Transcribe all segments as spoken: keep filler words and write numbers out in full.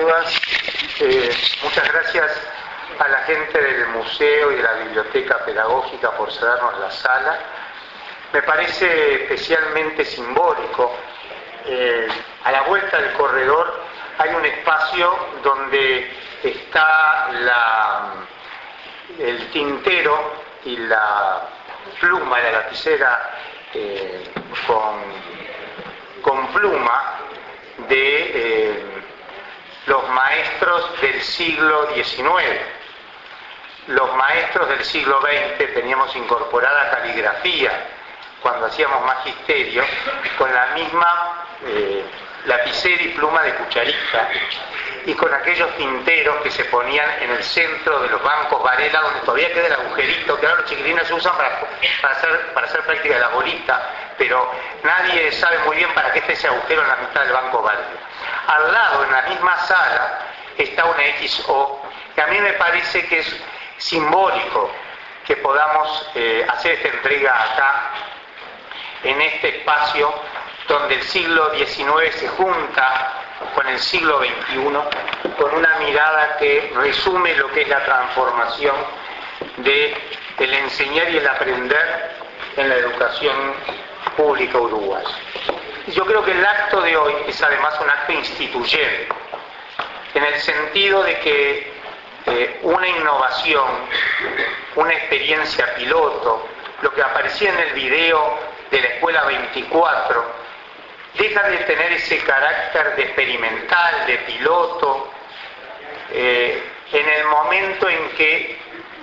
todas. Eh, muchas gracias a la gente del museo y de la biblioteca pedagógica por cedernos la sala. Me parece especialmente simbólico. Eh, a la vuelta del corredor hay un espacio donde está la, el tintero y la pluma, la lapicera eh, con, con pluma de eh, los maestros del siglo diecinueve. Los maestros del siglo veinte teníamos incorporada caligrafía cuando hacíamos magisterio con la misma eh, lapicera y pluma de cucharita y con aquellos tinteros que se ponían en el centro de los bancos Varela, donde todavía queda el agujerito que ahora los chiquilines usan para, para, hacer, para hacer práctica de la bolita, pero nadie sabe muy bien para qué está ese agujero en la mitad del banco Varela. Al lado, en la misma sala, está una equis o, que a mí me parece que es simbólico que podamos eh, hacer esta entrega acá, en este espacio donde el siglo diecinueve se junta con el siglo veintiuno, con una mirada que resume lo que es la transformación de el enseñar y el aprender en la educación pública uruguaya. Yo creo que el acto de hoy es además un acto instituyente, en el sentido de que eh, una innovación, una experiencia piloto, lo que aparecía en el video de la Escuela veinticuatro, deja de tener ese carácter de experimental, de piloto, eh, en el momento en que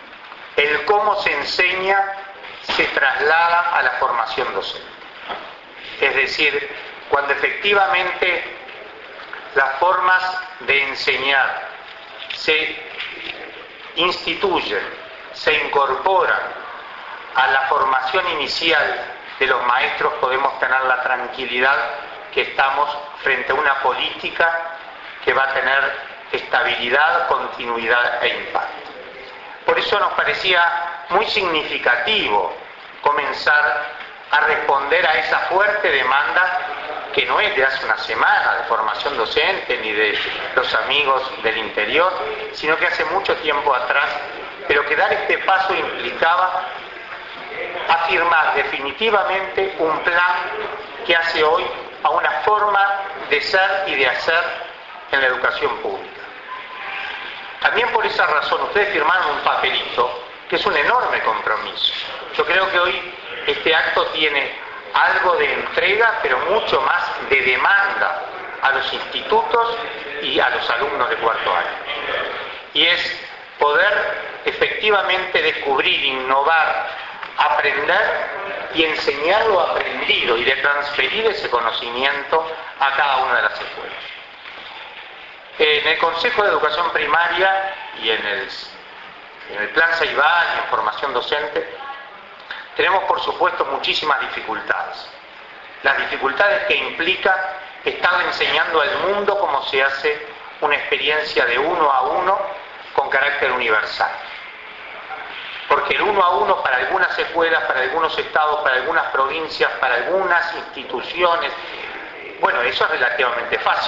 el cómo se enseña se traslada a la formación docente. Es decir, cuando efectivamente las formas de enseñar se instituyen, se incorporan a la formación inicial de los maestros, podemos tener la tranquilidad que estamos frente a una política que va a tener estabilidad, continuidad e impacto. Por eso nos parecía muy significativo comenzar a responder a esa fuerte demanda que no es de hace una semana de formación docente ni de los amigos del interior, sino que hace mucho tiempo atrás, pero que dar este paso implicaba afirmar definitivamente un plan que hace hoy a una forma de ser y de hacer en la educación pública. También por esa razón ustedes firmaron un papelito que es un enorme compromiso. Yo creo que hoy este acto tiene algo de entrega, pero mucho más de demanda a los institutos y a los alumnos de cuarto año. Y es poder efectivamente descubrir, innovar, aprender y enseñar lo aprendido y de transferir ese conocimiento a cada una de las escuelas. En el Consejo de Educación Primaria y en el, en el Plan Ceibal y en formación docente tenemos por supuesto muchísimas dificultades. Las dificultades que implica estar enseñando al mundo cómo se hace una experiencia de uno a uno con carácter universal. Porque el uno a uno para algunas escuelas, para algunos estados, para algunas provincias, para algunas instituciones, bueno, eso es relativamente fácil.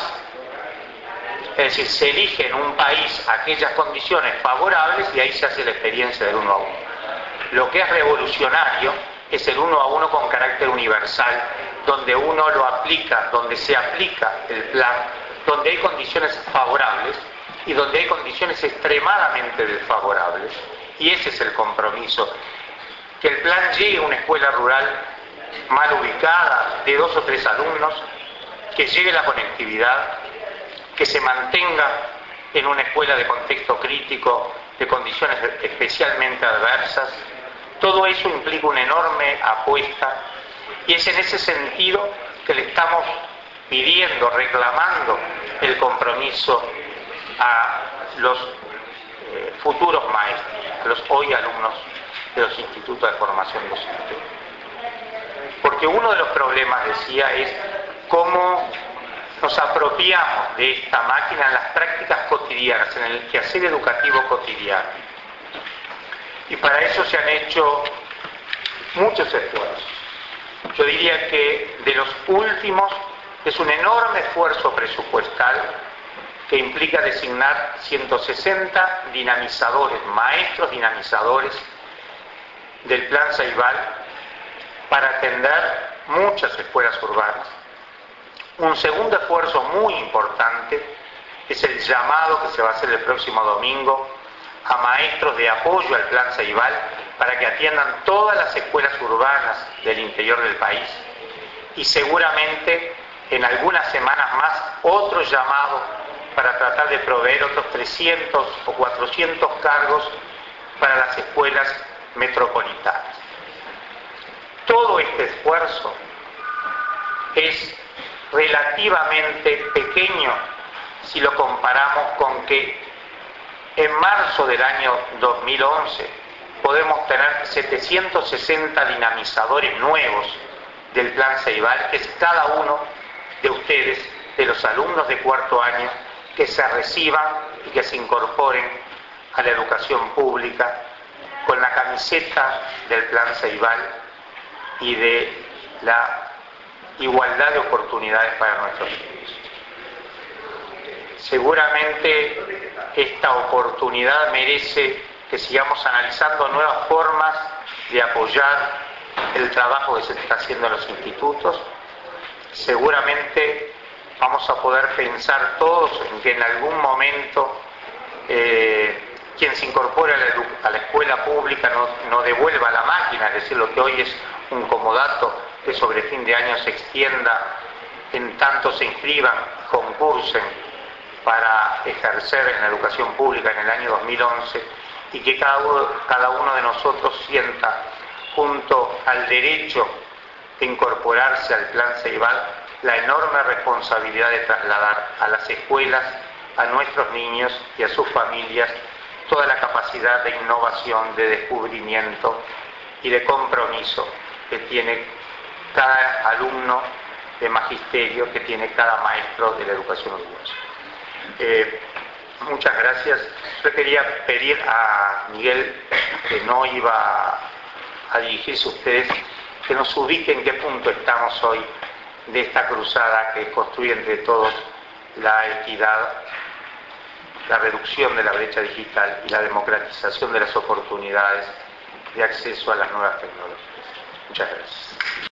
Es decir, se elige en un país aquellas condiciones favorables y ahí se hace la experiencia del uno a uno. Lo que es revolucionario es el uno a uno con carácter universal, donde uno lo aplica, donde se aplica el plan, donde hay condiciones favorables y donde hay condiciones extremadamente desfavorables. Y ese es el compromiso, que el plan llegue a una escuela rural mal ubicada, de dos o tres alumnos, que llegue la conectividad, que se mantenga en una escuela de contexto crítico, de condiciones especialmente adversas. Todo eso implica una enorme apuesta y es en ese sentido que le estamos pidiendo, reclamando el compromiso a los eh, futuros maestros, a los hoy alumnos de los institutos de formación docente. Porque uno de los problemas, decía, es cómo nos apropiamos de esta máquina en las prácticas cotidianas, en el quehacer educativo cotidiano. Y para eso se han hecho muchos esfuerzos. Yo diría que de los últimos es un enorme esfuerzo presupuestal que implica designar ciento sesenta dinamizadores, maestros dinamizadores del Plan Ceibal para atender muchas escuelas urbanas. Un segundo esfuerzo muy importante es el llamado que se va a hacer el próximo domingo a maestros de apoyo al Plan Ceibal para que atiendan todas las escuelas urbanas del interior del país, y seguramente en algunas semanas más otro llamado para tratar de proveer otros trescientos o cuatrocientos cargos para las escuelas metropolitanas. Todo este esfuerzo es relativamente pequeño si lo comparamos con que en marzo del año dos mil once podemos tener setecientos sesenta dinamizadores nuevos del Plan Ceibal, que es cada uno de ustedes, de los alumnos de cuarto año, que se reciban y que se incorporen a la educación pública con la camiseta del Plan Ceibal y de la igualdad de oportunidades para nuestros niños. Seguramente esta oportunidad merece que sigamos analizando nuevas formas de apoyar el trabajo que se está haciendo en los institutos. Seguramente vamos a poder pensar todos en que en algún momento eh, quien se incorpore a la, a la escuela pública no, no devuelva la máquina, es decir, lo que hoy es un comodato, que sobre fin de año se extienda en tanto se inscriban, concursen para ejercer en la educación pública en el año dos mil once, y que cada uno, cada uno de nosotros sienta, junto al derecho de incorporarse al Plan Ceibal, la enorme responsabilidad de trasladar a las escuelas, a nuestros niños y a sus familias, toda la capacidad de innovación, de descubrimiento y de compromiso que tiene cada alumno de magisterio, que tiene cada maestro de la educación uruguaya. Eh, muchas gracias. Yo quería pedir a Miguel, que no iba a dirigirse a ustedes, que nos ubique en qué punto estamos hoy de esta cruzada que construye entre todos la equidad, la reducción de la brecha digital y la democratización de las oportunidades de acceso a las nuevas tecnologías. Muchas gracias.